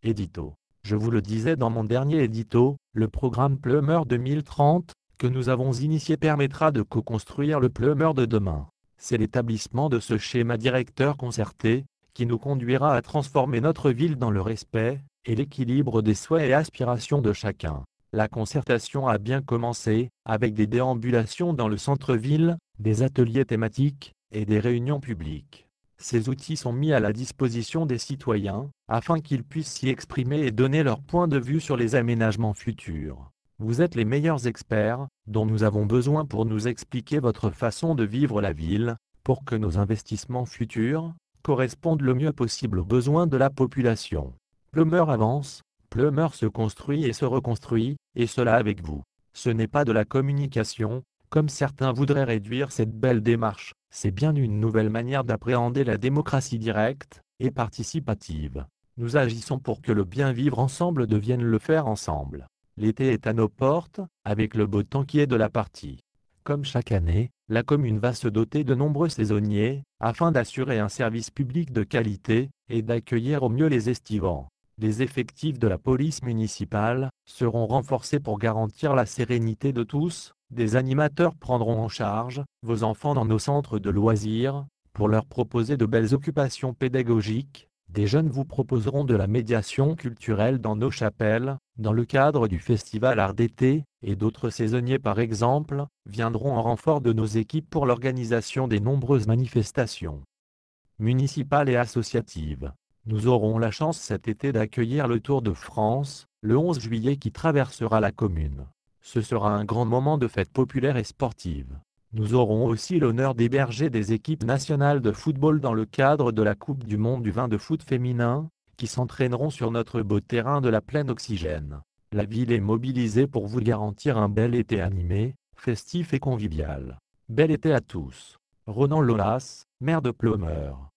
Édito. Je vous le disais dans mon dernier édito, le programme Plumeur 2030, que nous avons initié permettra de co-construire le Plumeur de demain. C'est l'établissement de ce schéma directeur concerté, qui nous conduira à transformer notre ville dans le respect et l'équilibre des souhaits et aspirations de chacun. La concertation a bien commencé, avec des déambulations dans le centre-ville, des ateliers thématiques et des réunions publiques. Ces outils sont mis à la disposition des citoyens, afin qu'ils puissent s'y exprimer et donner leur point de vue sur les aménagements futurs. Vous êtes les meilleurs experts, dont nous avons besoin pour nous expliquer votre façon de vivre la ville, pour que nos investissements futurs correspondent le mieux possible aux besoins de la population. Plumeur avance, Plumeur se construit et se reconstruit, et cela avec vous. Ce n'est pas de la communication, comme certains voudraient réduire cette belle démarche, c'est bien une nouvelle manière d'appréhender la démocratie directe et participative. Nous agissons pour que le bien vivre ensemble devienne le faire ensemble. L'été est à nos portes, avec le beau temps qui est de la partie. Comme chaque année, la commune va se doter de nombreux saisonniers, afin d'assurer un service public de qualité et d'accueillir au mieux les estivants. Les effectifs de la police municipale seront renforcés pour garantir la sérénité de tous. Des animateurs prendront en charge vos enfants dans nos centres de loisirs, pour leur proposer de belles occupations pédagogiques. Des jeunes vous proposeront de la médiation culturelle dans nos chapelles, dans le cadre du festival Art d'été, et d'autres saisonniers par exemple, viendront en renfort de nos équipes pour l'organisation des nombreuses manifestations municipales et associatives. Nous aurons la chance cet été d'accueillir le Tour de France, le 11 juillet qui traversera la commune. Ce sera un grand moment de fête populaire et sportive. Nous aurons aussi l'honneur d'héberger des équipes nationales de football dans le cadre de la Coupe du monde du vin de foot féminin, qui s'entraîneront sur notre beau terrain de la Plaine Oxygène. La ville est mobilisée pour vous garantir un bel été animé, festif et convivial. Bel été à tous. Ronan Lolas, maire de Plumeur.